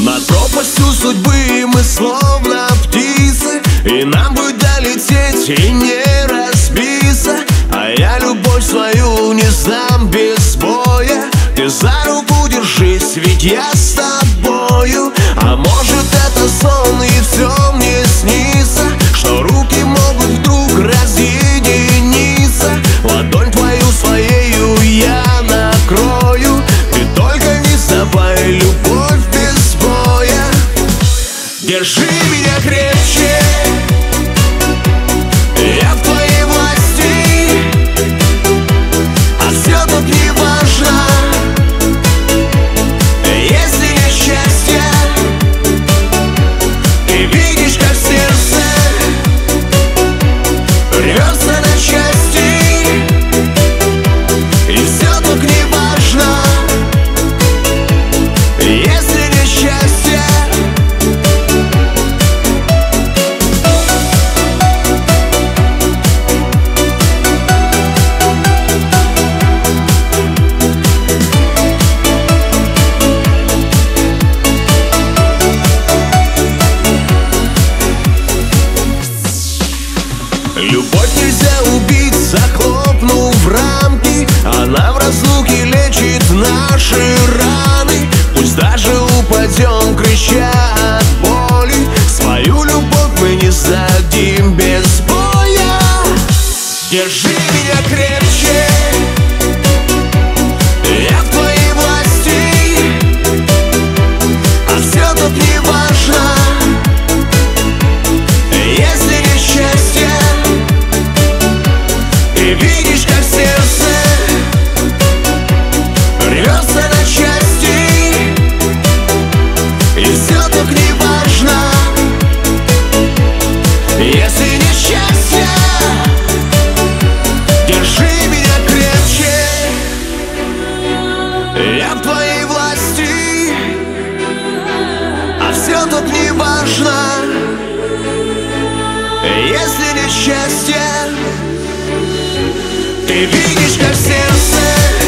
Над пропастью судьбы мы словно птицы, и нам бы долететь и не разбиться. А я любовь свою не сдам без боя. Ты за руку держись, ведь я с тобою. А может это сон и все мне снится, что руки могут вдруг разъединиться. Ладонь твою своею я накрою. Ты только не забывай, любовь без боя. Держи меня крепче, я в твоей власти, а все тут не важно. Если нет счастья, ты видишь, как сердце рвется на части, и все тут не важно. Если нет счастья, любовь нельзя убить, захлопнув рамки. Она в разлуке лечит наши раны. Пусть даже упадем, крича от боли, свою любовь мы не сдадим без боя. Держи меня крепче, я в твоей власти, а все тут не важно. Если нет счастья, ты видишь, как сердце рвется на части, и все так не важно. Если нет счастья, держи меня крепче, я в твоей власти, а все тут не важно. Если нет счастья, ты видишь, как сердце